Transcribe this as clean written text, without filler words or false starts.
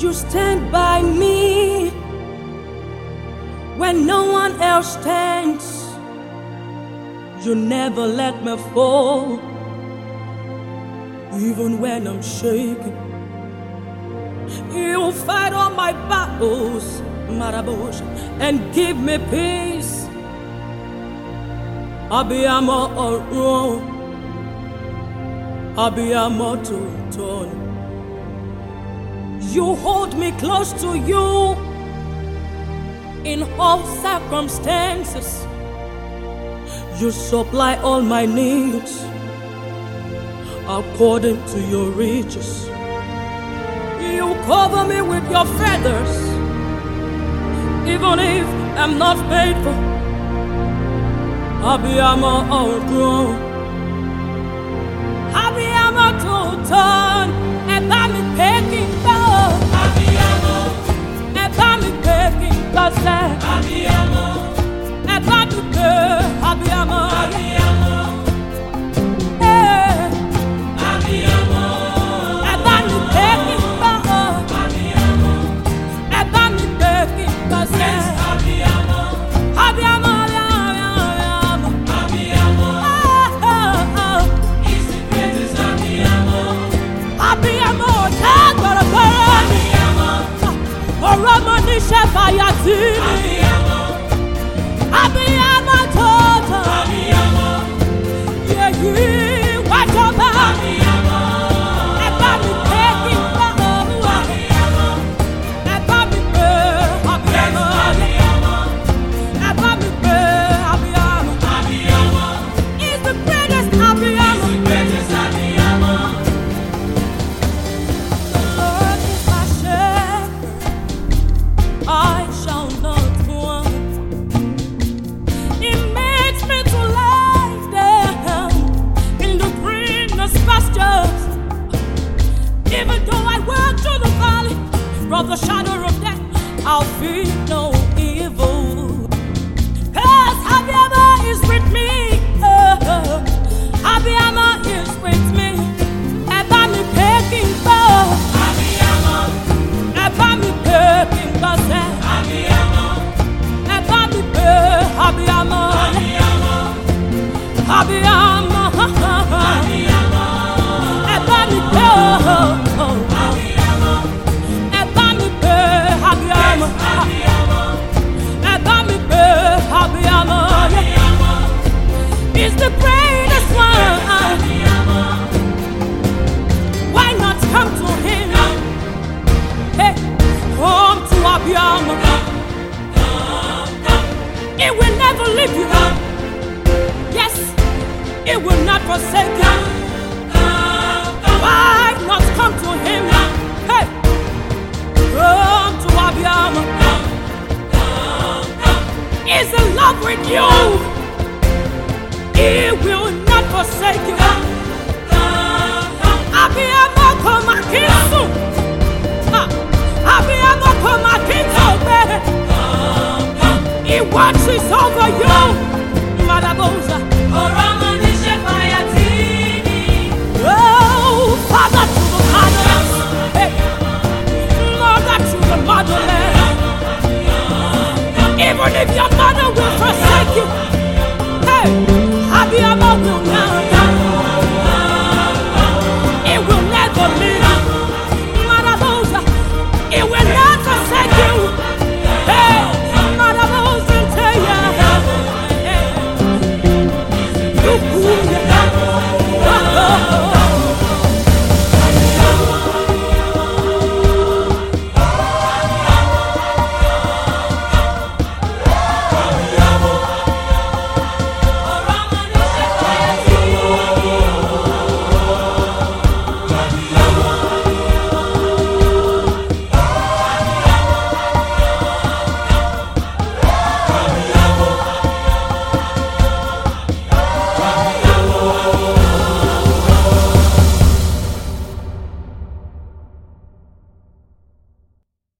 You stand by me when no one else stands. You never let me fall, even when I'm shaking. You fight all my battles, Marabush, and give me peace. Abiyamo oro, Abiyamo tuton. You hold me close to you in all circumstances. You supply all my needs according to your riches. You cover me with your feathers, even if I'm not faithful. Abiyamo oro, Abiyamo tuton. Eba mi peking ba, Abiyamo. Eba mi peking ba se, Abiyamo. Eba mi pe, Abiyamo. Abiyamo. Abiyamo. Eba mi peking ba, Abiyamo. Eba mi peking ba se, Abiyamo. Abiyamo. Ramani Shefayati.